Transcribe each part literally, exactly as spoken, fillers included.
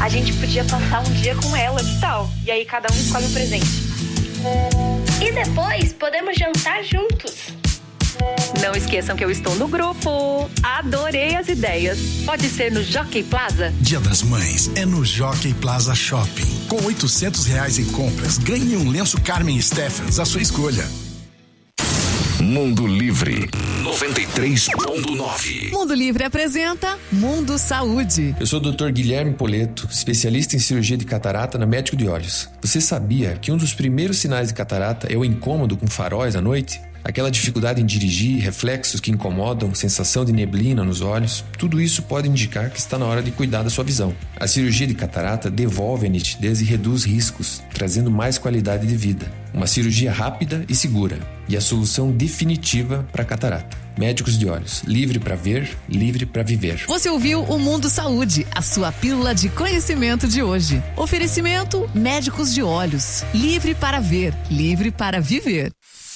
A gente podia passar um dia com ela, que tal? E aí cada um escolhe um presente. E depois podemos jantar juntos. Não esqueçam que eu estou no grupo. Adorei as ideias. Pode ser no Jockey Plaza? Dia das Mães é no Jockey Plaza Shopping. Com oitocentos reais em compras, ganhe um lenço Carmen Stephens, a sua escolha. Mundo Livre noventa e três ponto nove. Mundo Livre apresenta Mundo Saúde. Eu sou o doutor Guilherme Poleto, especialista em cirurgia de catarata na Médico de Olhos. Você sabia que um dos primeiros sinais de catarata é o incômodo com faróis à noite? Aquela dificuldade em dirigir, reflexos que incomodam, sensação de neblina nos olhos, tudo isso pode indicar que está na hora de cuidar da sua visão. A cirurgia de catarata devolve a nitidez e reduz riscos, trazendo mais qualidade de vida. Uma cirurgia rápida e segura, e a solução definitiva para a catarata. Médicos de Olhos, livre para ver, livre para viver. Você ouviu o Mundo Saúde, a sua pílula de conhecimento de hoje. Oferecimento Médicos de Olhos, livre para ver, livre para viver.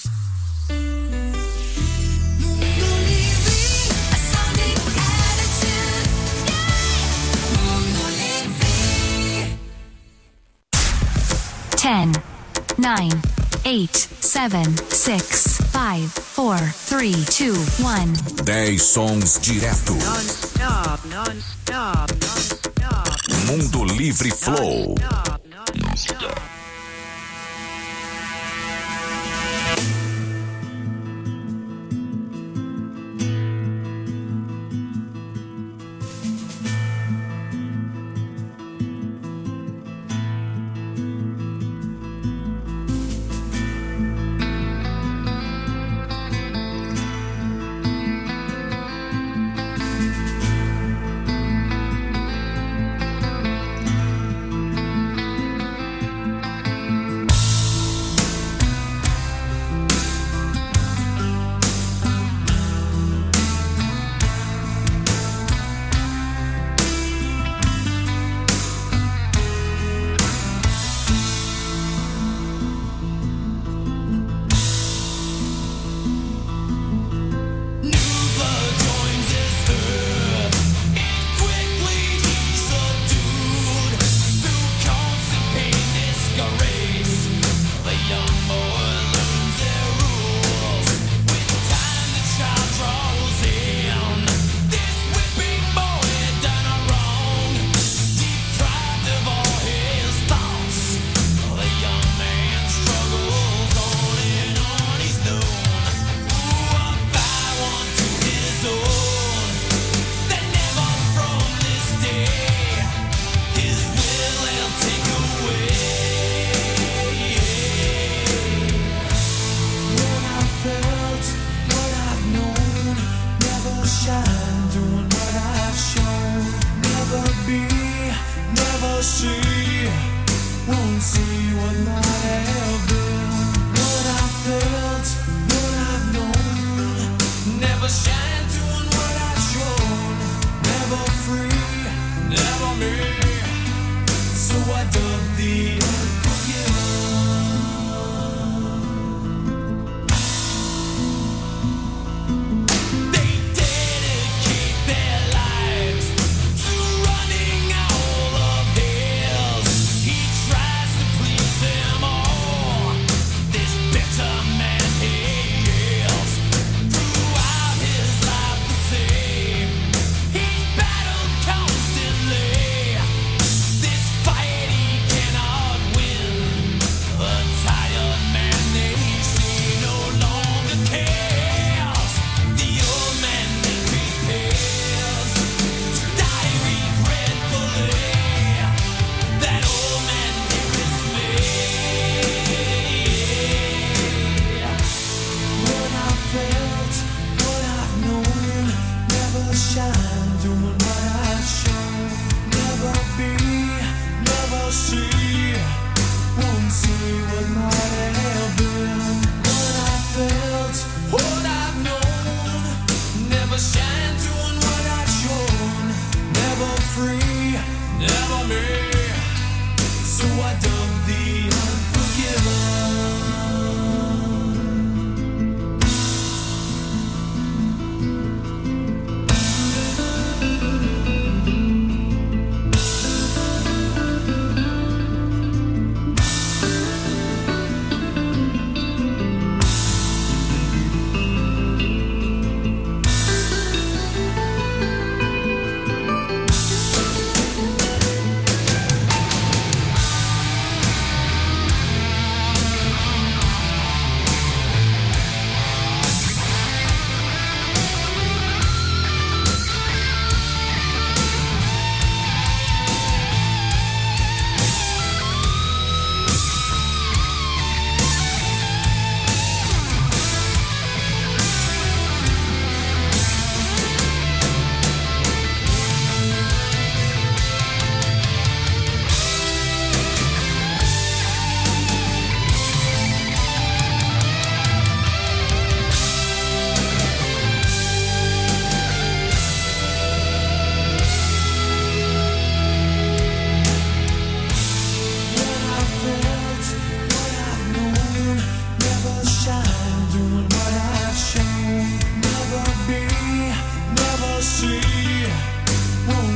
ten, nine, eight, seven, six, five, four, three, two, one. dez sons direto. Non-stop, non-stop, non-stop. Mundo Livre Flow. Non-stop, non-stop.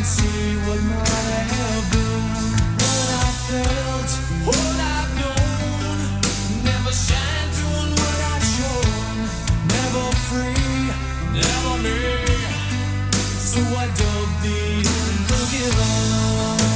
see what might have been, what I felt, what I've known. Never shine doing what I've shown. Never free, never me. So I dug the unforgiven.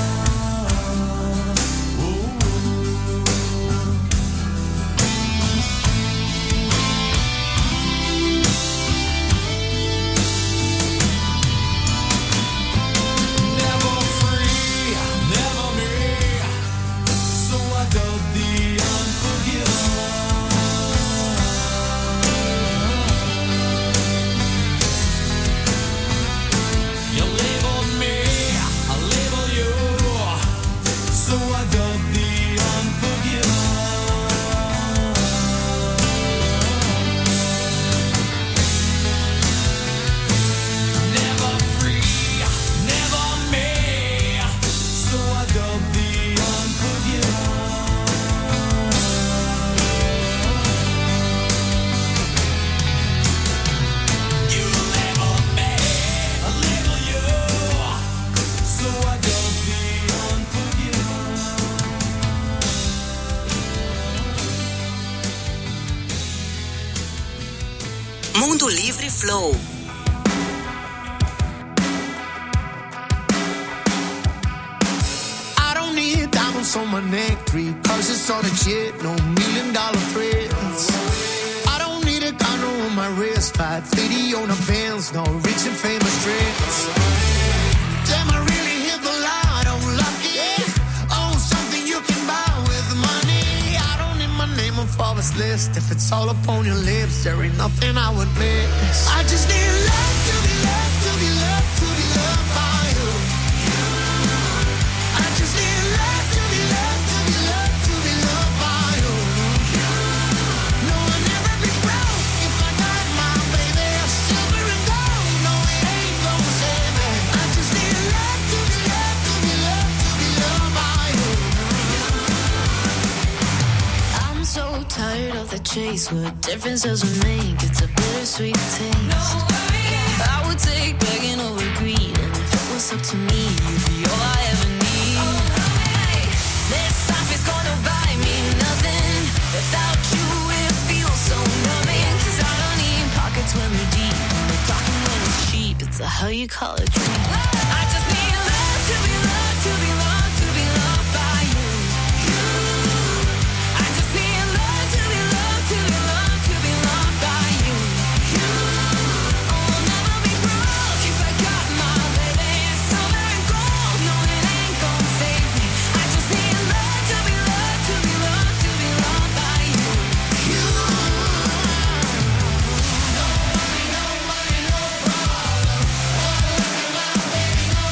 Mundo Livre Flow. I don't need diamonds on my neck, three purses on a jet, no million dollar threats. I don't need a condo on my wrist, five fifty on a Benz, no rich and famous tricks. Damn, I really hit the lotto, lucky. Oh, something you can buy with money. I don't need my name on Forbes list. If it's all up on your lips, there ain't nothing I would miss. I just need love to be loved, to be loved, to be loved by you. I just need love to be loved, to be loved, to be loved by you. No, I'll never be broke if I got my baby silver and gold. No, it ain't gonna save me. I just need love to be loved, to be loved, to be loved by you. I'm so tired of the chase. What difference does it make? It's a bittersweet taste. No, I would take begging over greed, and if it was up to me, you'd be all I ever need. Oh, hey, this life is gonna buy me nothing. Without you, it feels so numbing. 'Cause I don't need pockets when they're deep, but talking when it's cheap, it's a how you call it dream. I just need love to be loved, to be loved, to be loved by you. You. I just need love to be loved, to be loved, to be loved by you. You. Oh, I'll never be broke if I got my baby silver and gold. No, it ain't gonna save me. I just need love to be loved, to be loved, to be loved by you. You. No money, no money, no problem. Oh, look at my baby, no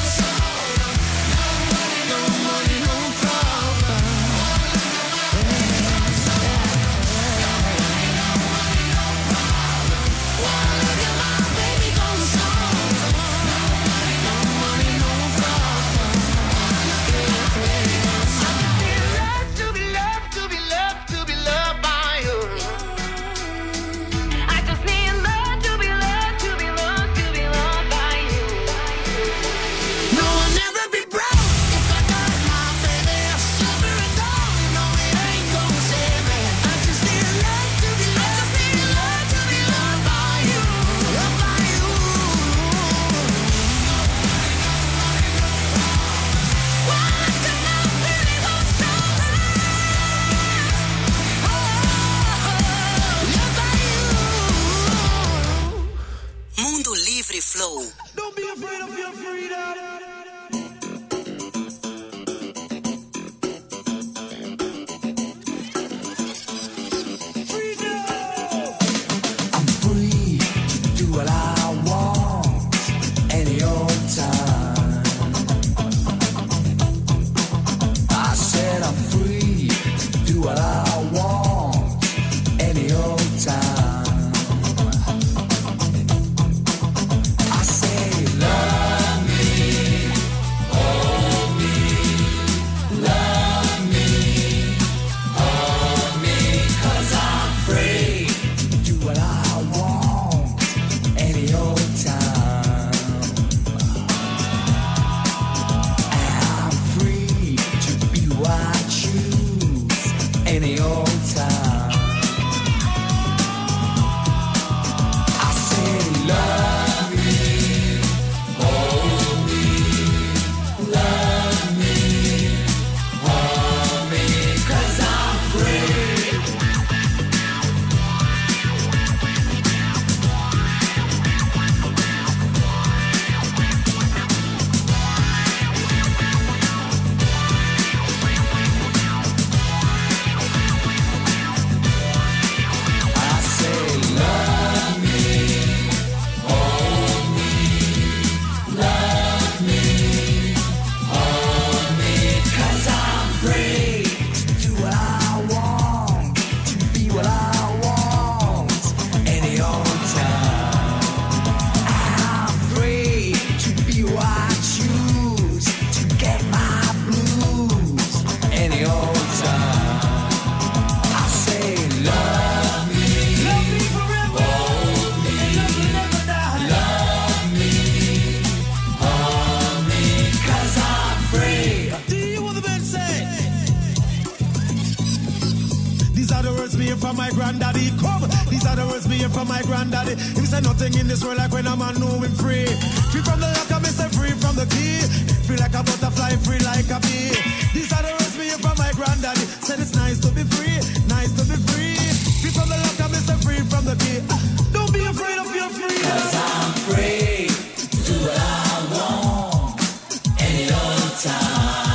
granddaddy. Come, these are the words me hear from my granddaddy. Him say nothing in this world like when a man know him free. Free from the lock, I say free from the key. Free like a butterfly, free like a bee. These are the words me hear from my granddaddy. Said it's nice to be free, nice to be free. Free from the lock, I say free from the key. Don't be afraid of your freedom. 'Cause I'm free to do what I want any old time.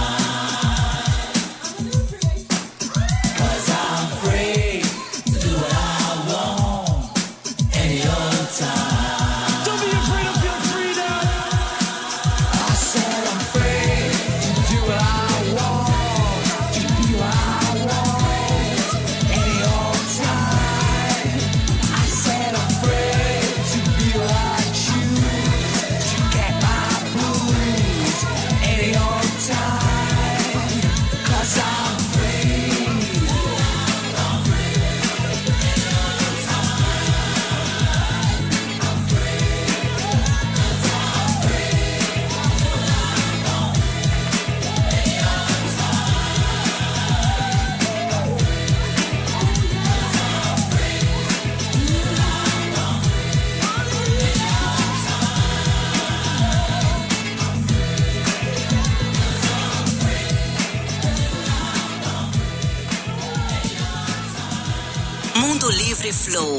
Mundo Livre Flow.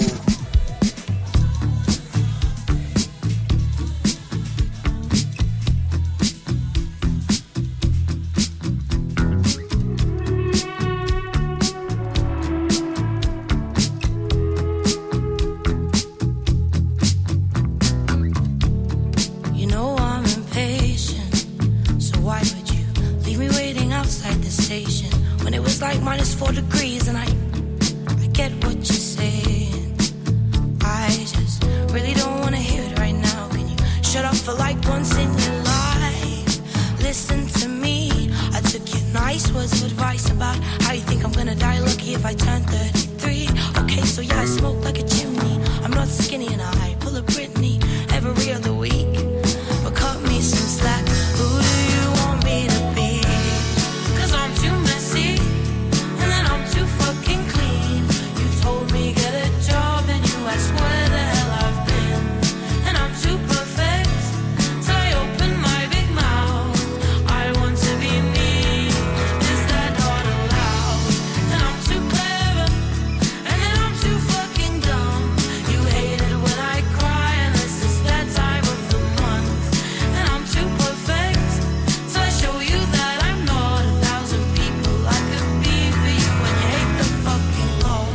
You know I'm impatient, so why would you leave me waiting outside the station when it was like minus four degrees and I get what you're saying. I just really don't want to hear it right now. Can you shut up for like once in your life? Listen to me. I took your nice words of advice about how you think I'm gonna die lucky if I turn thirty-three. Okay, so yeah, I smoke like a chimney. I'm not skinny and I pull a Britney every other week. But cut me some slack. Who do you want me to be? 'Cause I'm too messy and then I'm too fucking clean. Told me get a job and you asked where the hell I've been. And I'm too perfect, so I open my big mouth. I want to be me, is that not allowed? And I'm too clever, and then I'm too fucking dumb. You hate it when I cry unless it's that time of the month. And I'm too perfect, so I show you that I'm not a thousand people I could be for you when you hate the fucking law.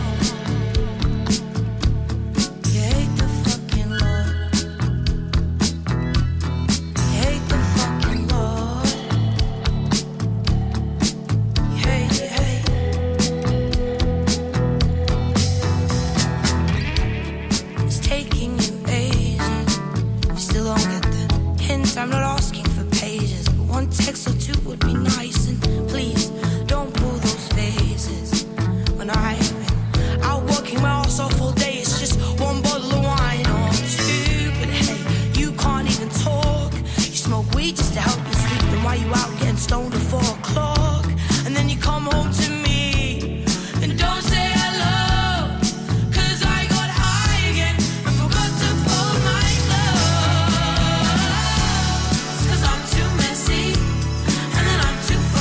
You hate the fucking Lord. You hate the fucking Lord. You hate, you hate. It's taking you ages. You still don't get the hint. I'm not asking for pages, but one text or two would be nice. And please don't pull those phases. When I've been out working my ass off all day, it's just one bottle of wine or two. But hey, you can't even talk. You smoke weed just to help you sleep. Then why you out getting stoned at four o'clock? And then you come home to me and don't say hello. 'Cause I got high again and forgot to fold my clothes. 'Cause I'm too messy and then I'm too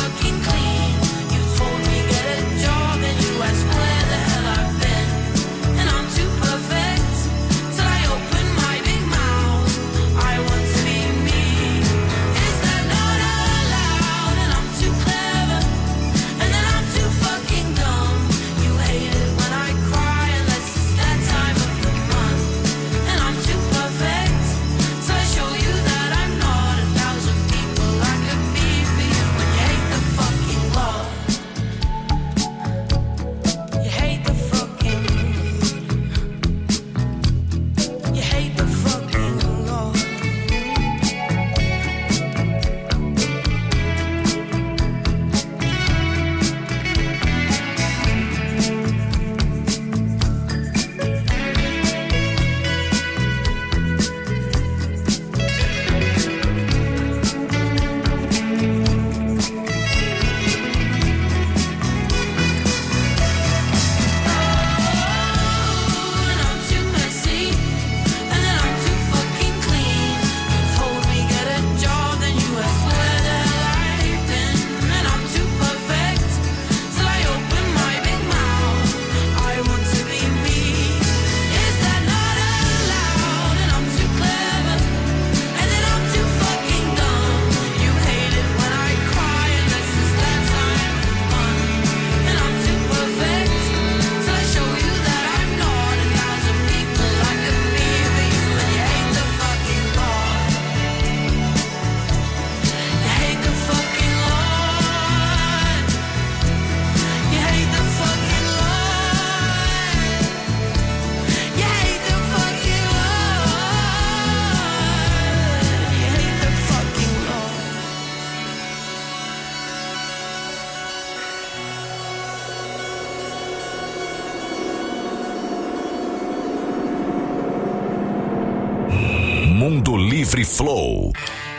Livre Flow.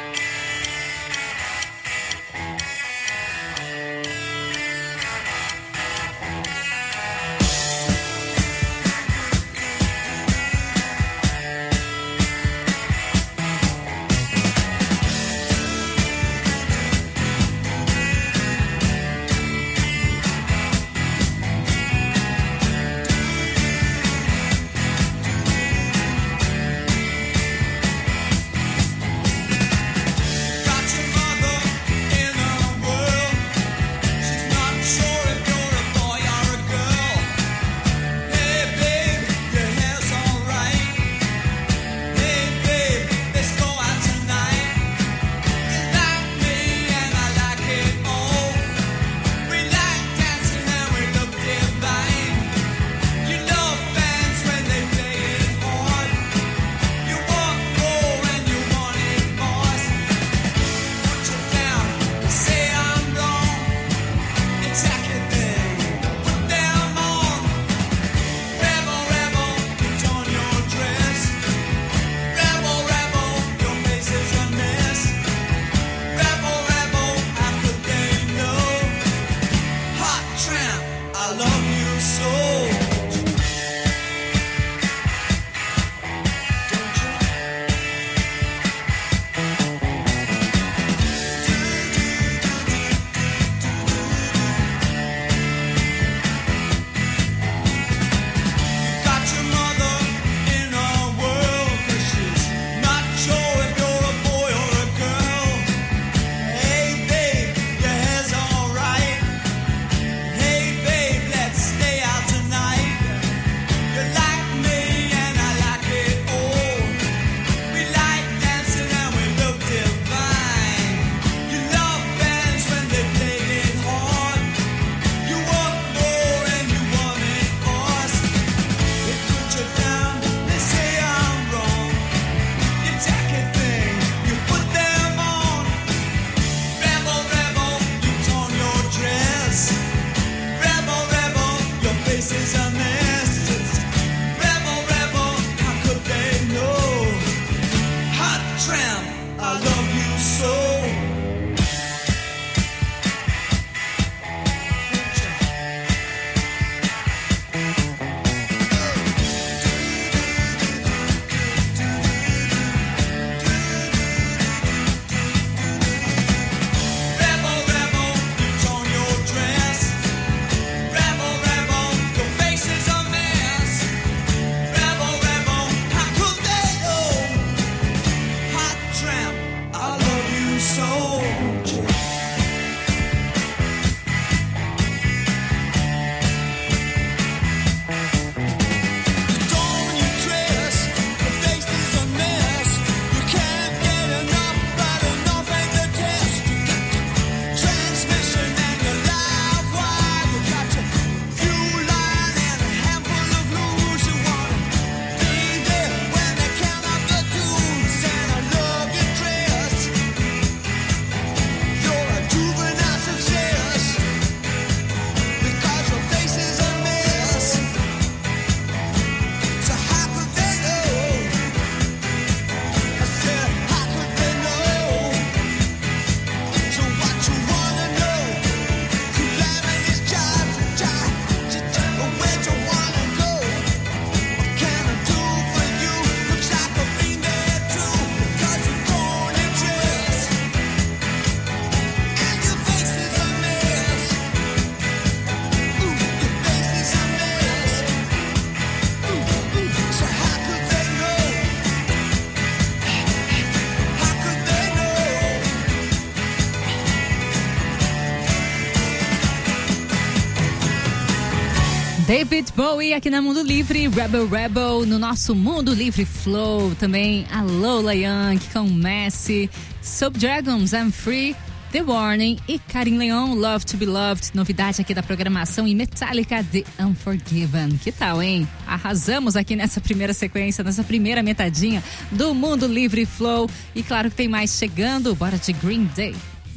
David Bowie aqui na Mundo Livre, Rebel Rebel no nosso Mundo Livre Flow. Também a Lola Young com Messi, Subdragons, I'm Free, The Warning e Karim Leon, Love to Be Loved. Novidade aqui da programação, e Metallica, The Unforgiven. Que tal, hein? Arrasamos aqui nessa primeira sequência, nessa primeira metadinha do Mundo Livre Flow. E claro que tem mais chegando, bora de Green Day.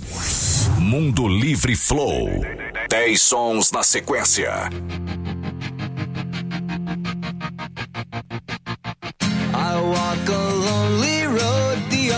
Mundo Livre Flow. dez sons na sequência. I walk a lonely road, the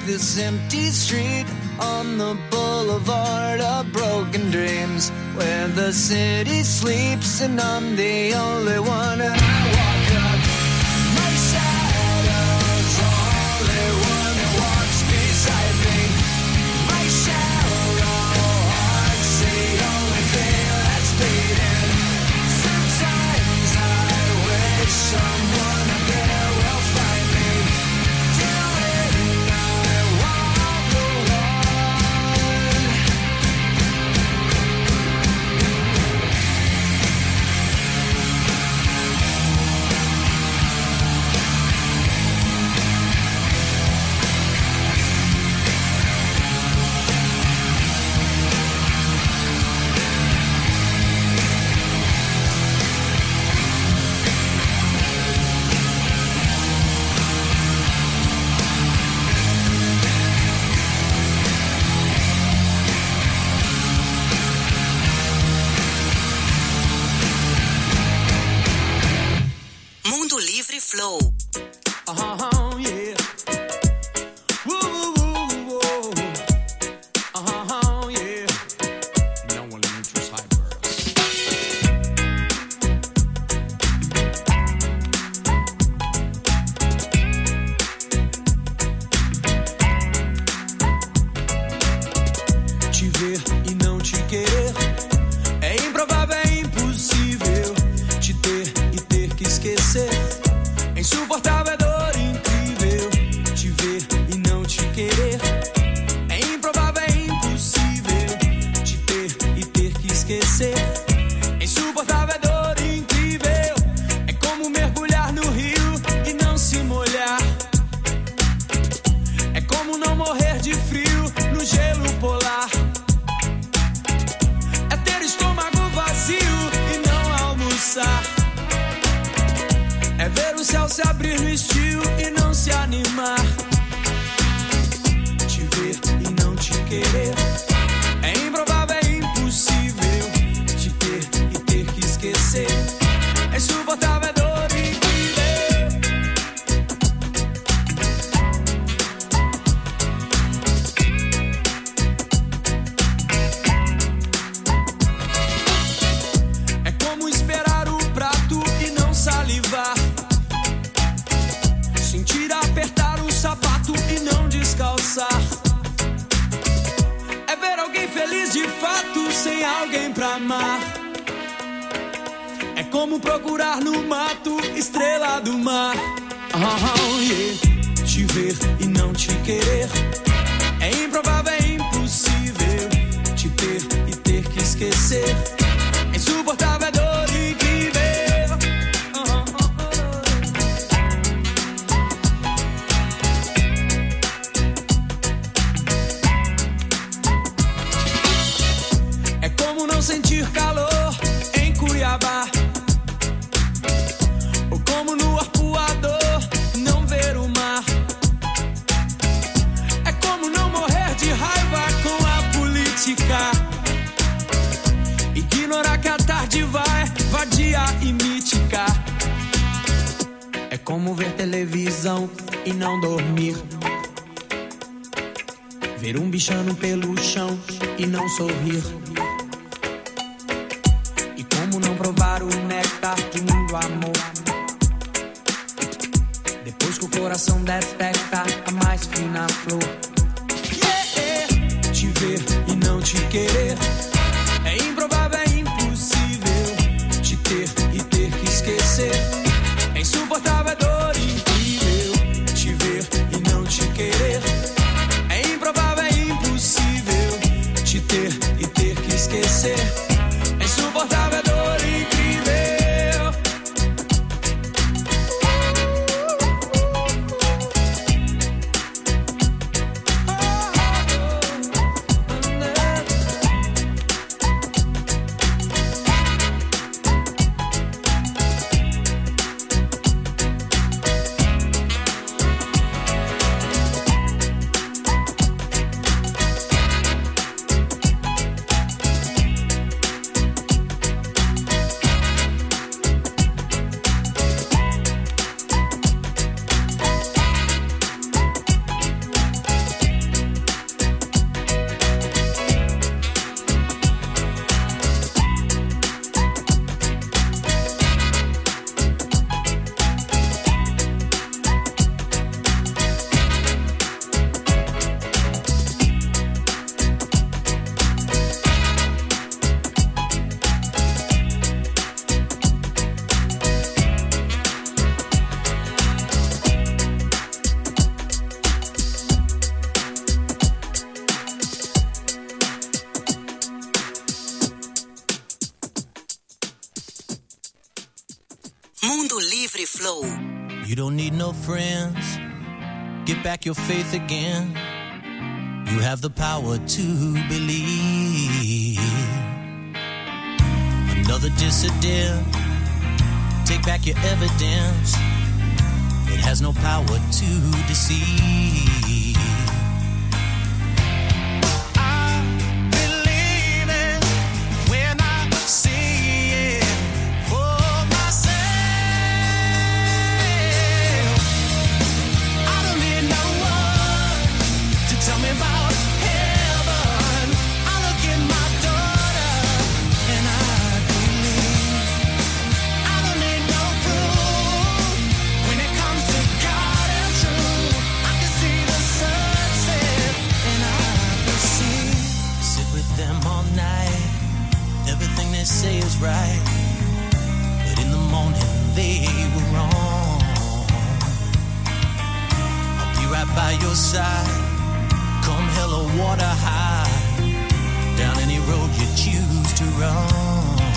this empty street on the boulevard of broken dreams, where the city sleeps and I'm the only one. And I walk up, my shadow's only one that walks beside me. My shallow heart's the only thing that's beating. Sometimes I wish someone up there will find me. Doing I walk alone. Mundo Livre Flow. Uh-huh, yeah. Woo, woo, woo, woo. Uh-huh, yeah. No one interests hyper. Te ver e não te querer é improvável, é impossível. Te ter e ter que esquecer é insuportável, é dor incrível. Te ver e não te querer é improvável, é impossível. Te ter e ter que esquecer é insuportável, é dor incrível. É como mergulhar no rio e não se molhar. É como não morrer de frio no gelo polar. É ter estômago vazio e não almoçar. É ver o céu se abrir no estio e não se animar. Te ver e não te querer é improvável, é impossível. Te ter e ter que esquecer é insuportável, é dor incrível. É como esperar o prato e não salivar. Sentir apertar o sapato e não descalçar. É ver alguém feliz de fato sem alguém pra amar. É como procurar no mato estrela do mar. Oh, yeah. Te ver e não te querer é improvável, é impossível. Te ter e ter que esquecer é insuportável, é dor incrível. É como não sentir calor em Cuiabá, ou como no arpoador não ver o mar. É como não morrer de raiva com a política, ignorar que a tarde vai vadia e mítica. É como ver televisão e não dormir, ver um bichano pelo chão e não sorrir. E como não provar o néctar de muito amor, depois que o coração detecta a mais fina flor. Yeah! Te ver e não te querer é improvável, é impossível. Te ter e ter que esquecer é insuportável, é dor incrível. Te ver e não te querer é improvável, é impossível. Te ter e ter que esquecer é insuportável, é dor incrível. Mundo Livre Flow. You don't need no friends. Get back your faith again. You have the power to believe. Another dissident. Take back your evidence. It has no power to deceive. Say is right, but in the morning they were wrong. I'll be right by your side, come hell or water high, down any road you choose to run.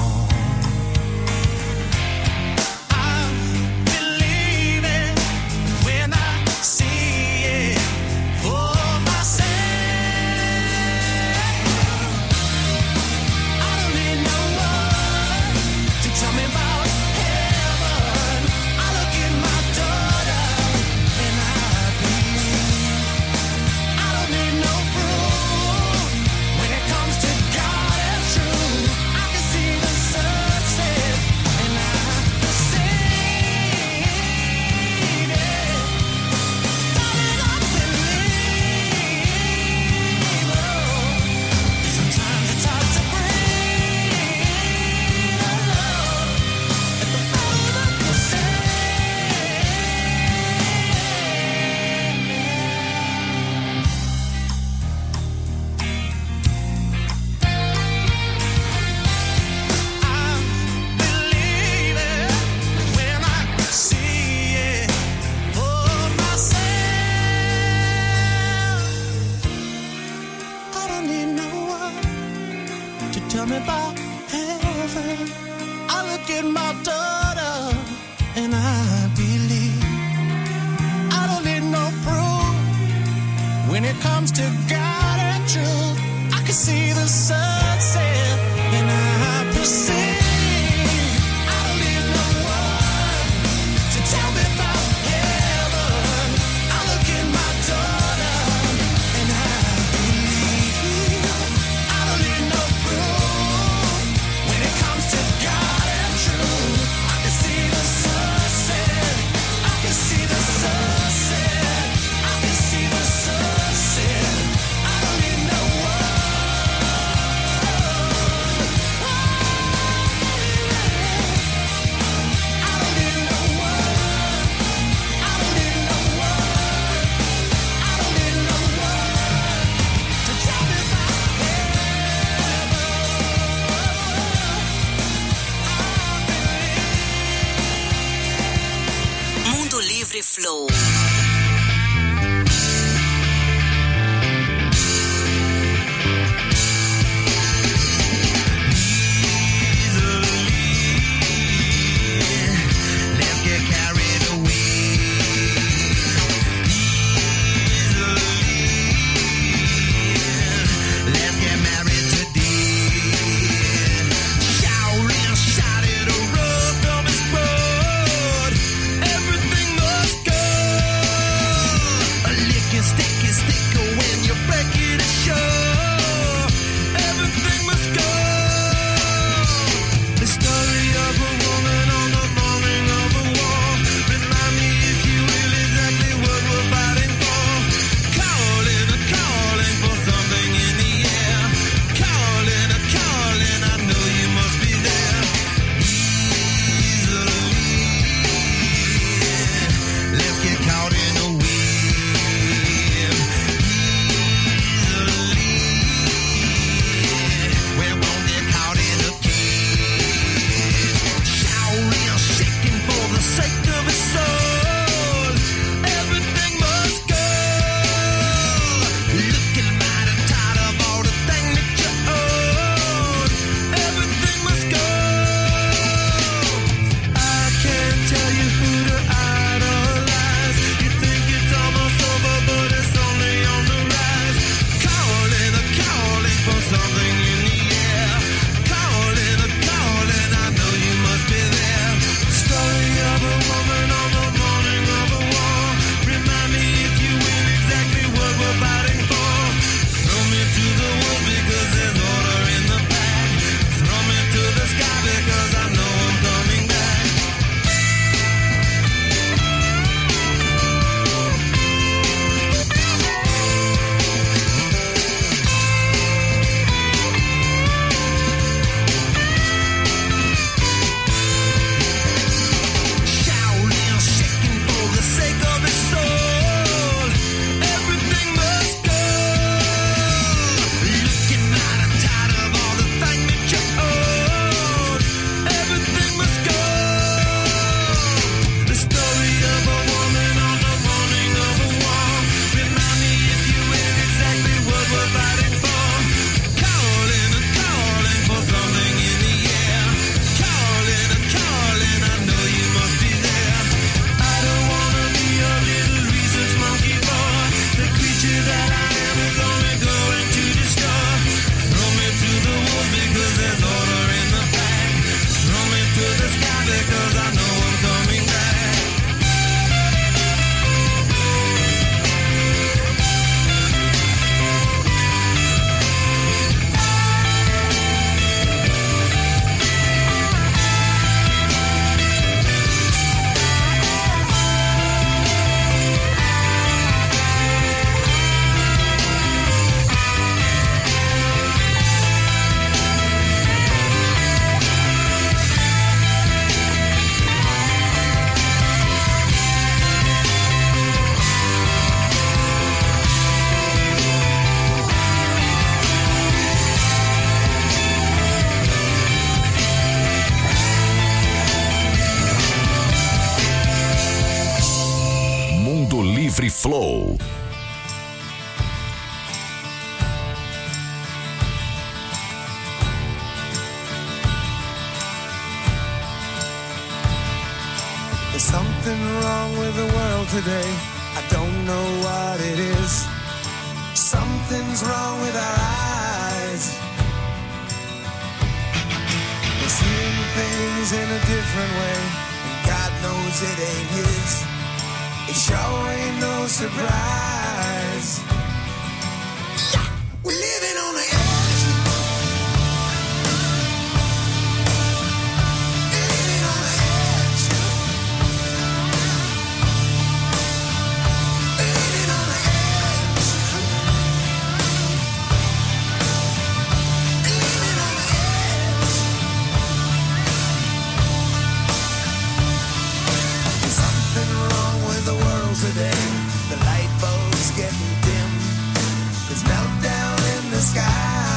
Flow. Everything was good. Livre Flow. There's something wrong with the world today. I don't know what it is. Something's wrong with our eyes. We're seeing things in a different way, and God knows it ain't his. It sure ain't no surprise. We're living on the edge. Living on the edge. Living on the edge. Living on the edge. There's something wrong with the world today. The light bulb's getting dim. There's meltdown in the sky.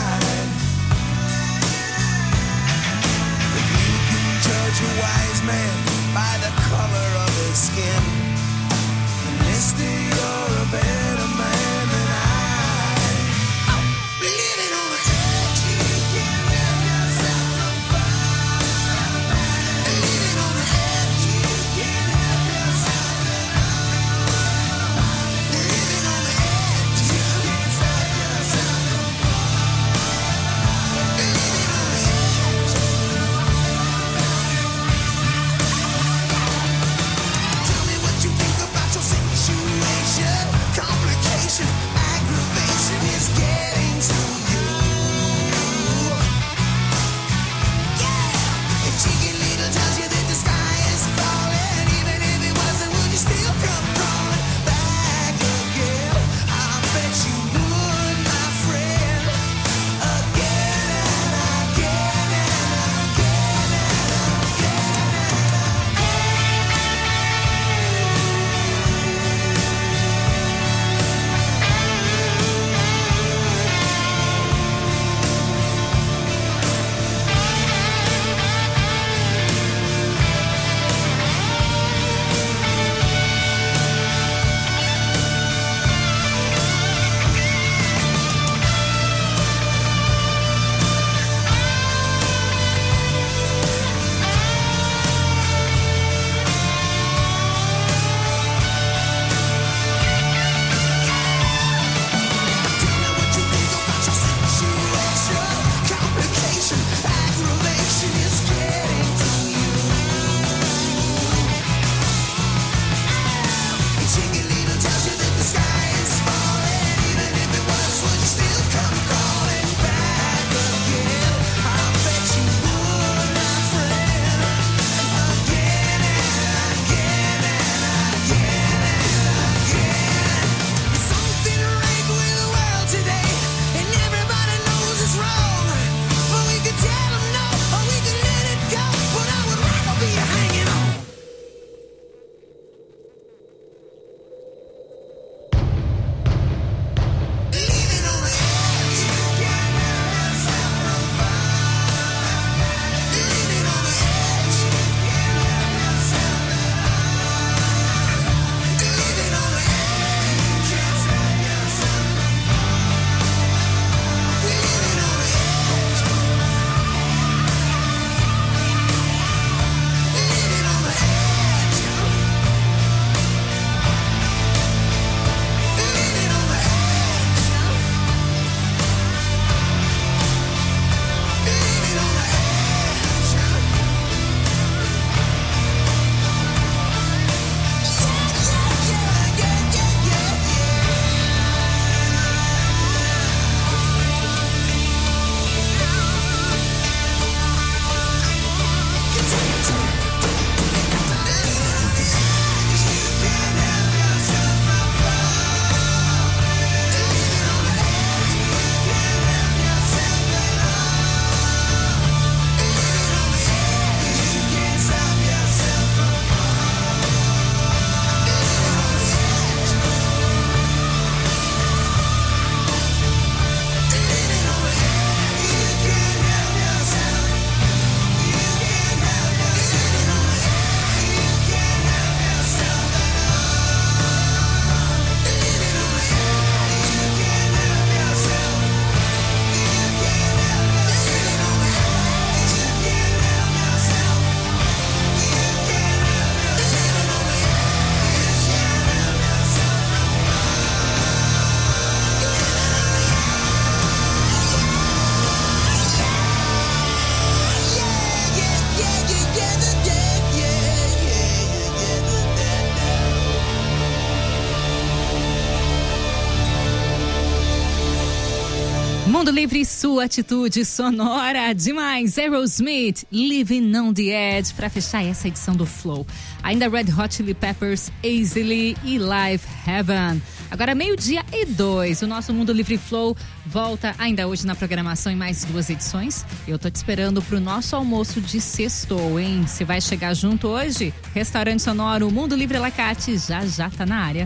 Mundo Livre, sua atitude sonora demais. Aerosmith, Living on the Edge, para fechar essa edição do Flow. Ainda Red Hot Chili Peppers, Easily e Live Heaven. Agora meio-dia e dois, o nosso Mundo Livre Flow volta ainda hoje na programação em mais duas edições. Eu tô te esperando pro nosso almoço de sextou, hein? Você vai chegar junto hoje? Restaurante Sonoro, Mundo Livre Alacate, já já tá na área.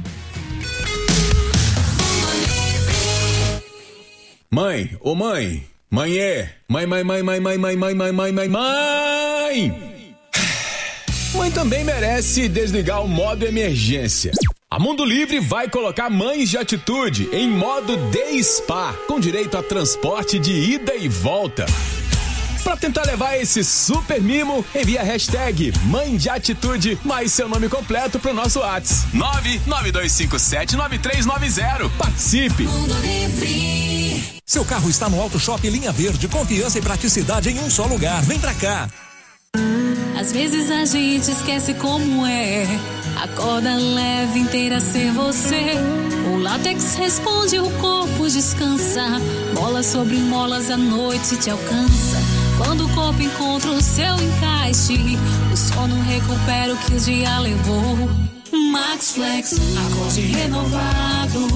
Mãe, ô mãe, mãe é, mãe, mãe, mãe, mãe, mãe, mãe, mãe, mãe, mãe, mãe, mãe. Mãe também merece desligar o modo emergência. A Mundo Livre vai colocar Mães de Atitude em modo Day Spa, com direito a transporte de ida e volta. Pra tentar levar esse super mimo, envia a hashtag Mãe de Atitude mais seu nome completo pro nosso WhatsApp. nove nove dois cinco sete nove três nove zero. Participe! Mundo Livre. Seu carro está no Auto Shop Linha Verde, confiança e praticidade em um só lugar. Vem pra cá. Às vezes a gente esquece como é. Acorda leve, inteira ser você. O látex responde, o corpo descansa. Molas sobre molas, a noite te alcança. Quando o corpo encontra o seu encaixe, o sono recupera o que o dia levou. Max Flex, acorde renovado.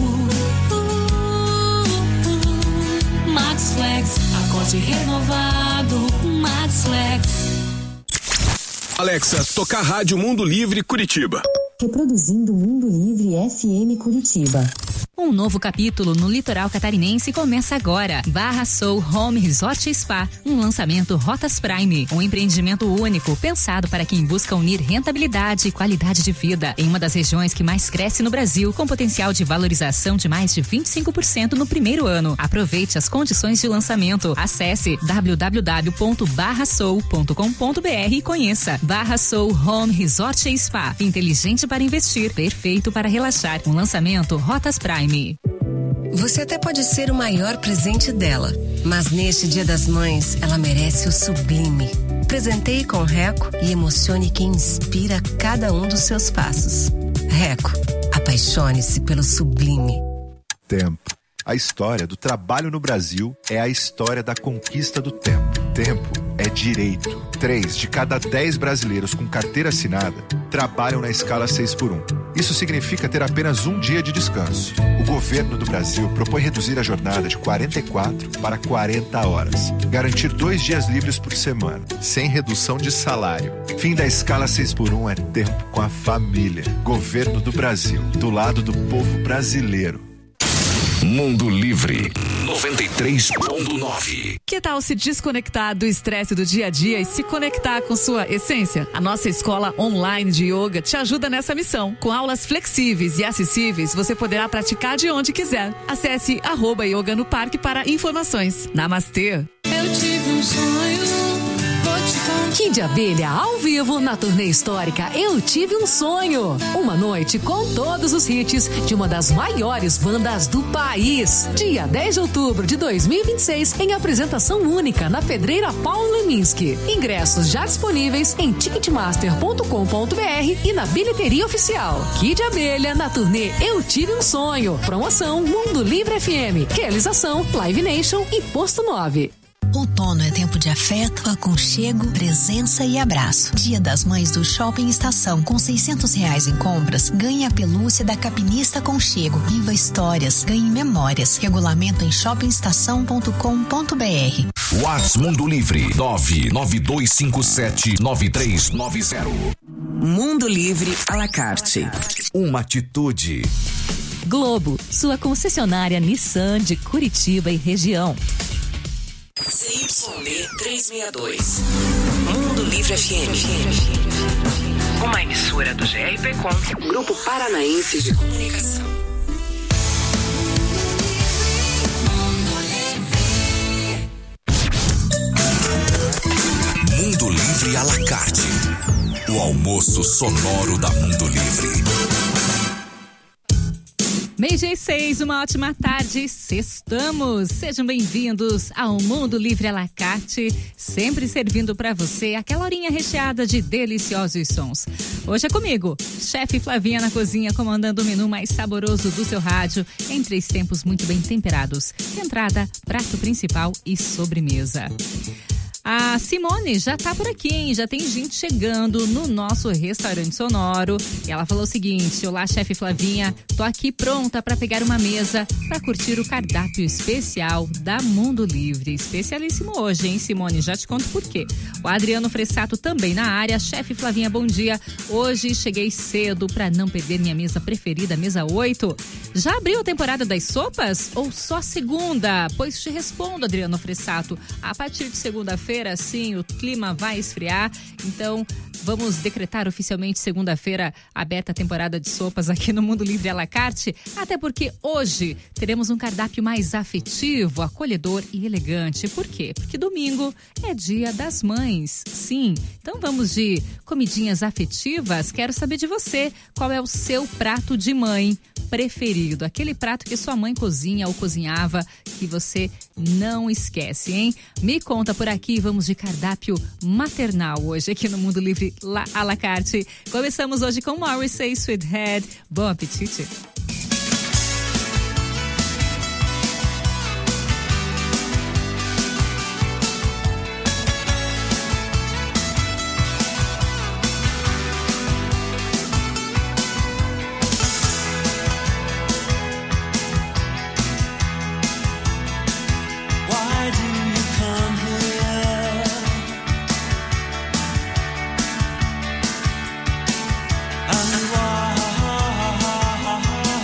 Max Flex, acorde renovado. Max Flex. Alexa, tocar Rádio Mundo Livre Curitiba. Reproduzindo Mundo Livre F M Curitiba. Um novo capítulo no litoral catarinense começa agora. Barra Soul Home Resort Spa, um lançamento Rotas Prime, um empreendimento único pensado para quem busca unir rentabilidade e qualidade de vida em uma das regiões que mais cresce no Brasil, com potencial de valorização de mais de vinte e cinco por cento no primeiro ano. Aproveite as condições de lançamento. Acesse w w w ponto barra soul ponto com ponto b r e conheça. Barra Soul Home Resort Spa, inteligente para investir, perfeito para relaxar. Um lançamento Rotas Prime. Você até pode ser o maior presente dela, mas neste Dia das Mães, ela merece o sublime. Presenteie com Reco e emocione quem inspira cada um dos seus passos. Reco, apaixone-se pelo sublime. Tempo. A história do trabalho no Brasil é a história da conquista do tempo. Tempo é direito. Três de cada dez brasileiros com carteira assinada trabalham na escala seis por um. Isso significa ter apenas um dia de descanso. O governo do Brasil propõe reduzir a jornada de quarenta e quatro para quarenta horas. Garantir dois dias livres por semana, sem redução de salário. Fim da escala seis por um é tempo com a família. Governo do Brasil, do lado do povo brasileiro. Mundo Livre noventa e três ponto nove. Que tal se desconectar do estresse do dia a dia e se conectar com sua essência? A nossa escola online de yoga te ajuda nessa missão. Com aulas flexíveis e acessíveis, você poderá praticar de onde quiser. Acesse arroba yoga no parque para informações. Namastê! Eu tive um sonho. Kid Abelha ao vivo na turnê histórica Eu Tive um Sonho. Uma noite com todos os hits de uma das maiores bandas do país. Dia dez de outubro de dois mil e vinte e seis, em apresentação única na Pedreira Paulo Leminski. Ingressos já disponíveis em ticketmaster ponto com ponto b r e na bilheteria oficial. Kid Abelha na turnê Eu Tive um Sonho. Promoção Mundo Livre F M. Realização Live Nation e Posto nove. Outono é tempo de afeto, aconchego, presença e abraço. Dia das Mães do Shopping Estação. Com seiscentos reais em compras, ganhe a pelúcia da Capinista Aconchego. Viva histórias, ganhe memórias. Regulamento em shopping estação ponto com ponto b r. WhatsApp Mundo Livre nove nove dois cinco sete nove três nove zero. Mundo Livre à la carte. Uma atitude. Globo, sua concessionária Nissan de Curitiba e região. C Y B trezentos e sessenta e dois. Mundo Livre F M. Uma emissora do G R P Com, Grupo Paranaense de Comunicação. Mundo Livre à la carte. O almoço sonoro da Mundo Livre. Meio-dia e seis, uma ótima tarde, sextamos. Sejam bem-vindos ao Mundo Livre à la carte, sempre servindo para você aquela horinha recheada de deliciosos sons. Hoje é comigo, chefe Flavinha na cozinha, comandando o menu mais saboroso do seu rádio, em três tempos muito bem temperados: entrada, prato principal e sobremesa. A Simone já tá por aqui, hein? Já tem gente chegando no nosso restaurante sonoro. E ela falou o seguinte: olá, chefe Flavinha, tô aqui pronta para pegar uma mesa para curtir o cardápio especial da Mundo Livre. Especialíssimo hoje, hein, Simone? Já te conto por quê. O Adriano Fressato também na área. Chefe Flavinha, bom dia. Hoje cheguei cedo para não perder minha mesa preferida, mesa oito. Já abriu a temporada das sopas ou só segunda? Pois te respondo, Adriano Fressato. A partir de segunda-feira, sim, o clima vai esfriar, então vamos decretar oficialmente segunda-feira aberta a temporada de sopas aqui no Mundo Livre à la carte, até porque hoje teremos um cardápio mais afetivo, acolhedor e elegante. Por quê? Porque domingo é dia das mães, sim. Então vamos de comidinhas afetivas. Quero saber de você, qual é o seu prato de mãe preferido? Aquele prato que sua mãe cozinha ou cozinhava, que você não esquece, hein? Me conta por aqui. Vamos de cardápio maternal hoje aqui no Mundo Livre à la carte. Começamos hoje com Morrissey, Sweethead. Bom apetite! And why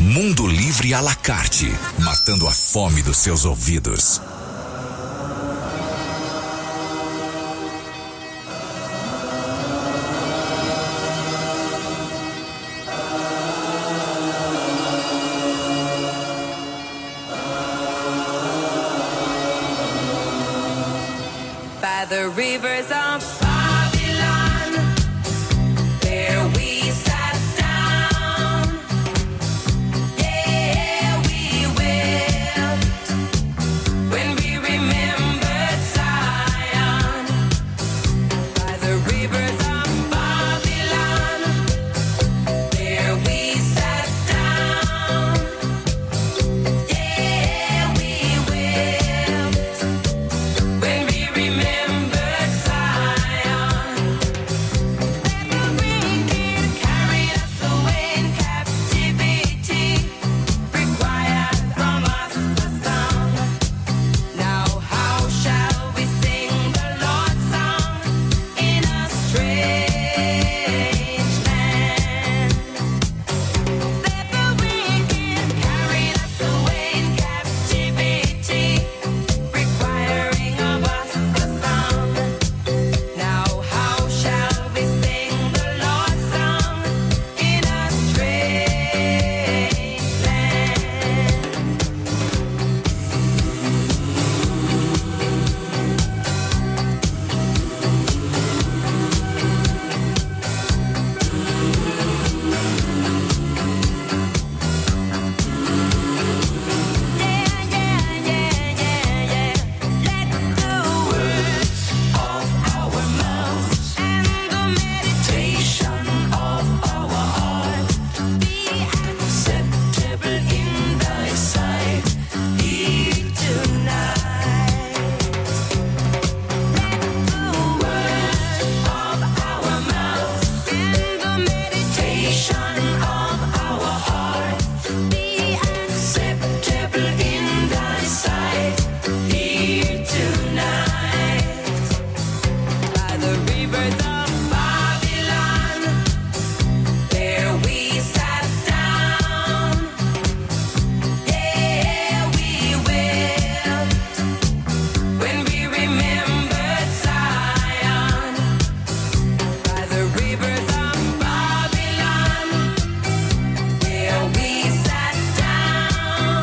Mundo Livre à la carte, matando a fome dos seus ouvidos. By the rivers of Babylon, there we sat down. Yeah, we wept when we remembered Zion. By the rivers of Babylon, there we sat down. Yeah, we wept when we remembered Zion. That the wicked carried us away in captivity, required from us a song. Now how shall we sing the Lord's song in a strange land? That the wicked carried us away in captivity, requiring of us a song. Now how shall we sing the Lord's song in a strange land? Let the words of our mouths and the meditation of our heart be acceptable in thy sight here tonight. Let the words of our mouths and the meditation of our heart be acceptable in thy sight here tonight. By the rivers of Babylon, there we sat down. Yeah, we wept when we remembered Zion. By the rivers of Babylon, there we sat down.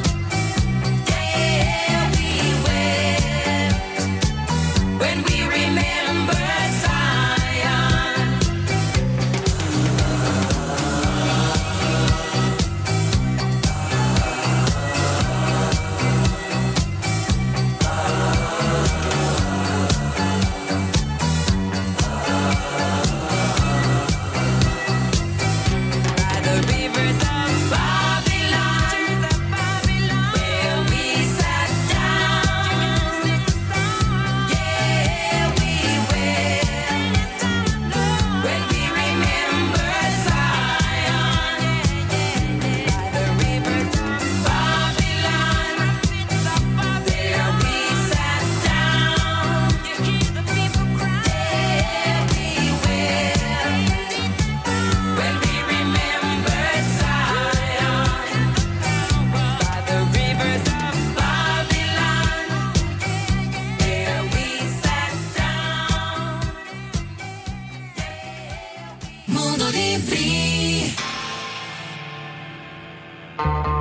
Yeah, we wept when we remembered Zion. By the rivers of Babylon, where we sat down. Yeah, we wept when we remembered Zion. By the rivers of Babylon, there we sat down. Yeah, we wept when we remembered Zion. By the rivers of Babylon, there we sat down. Mundo Livre.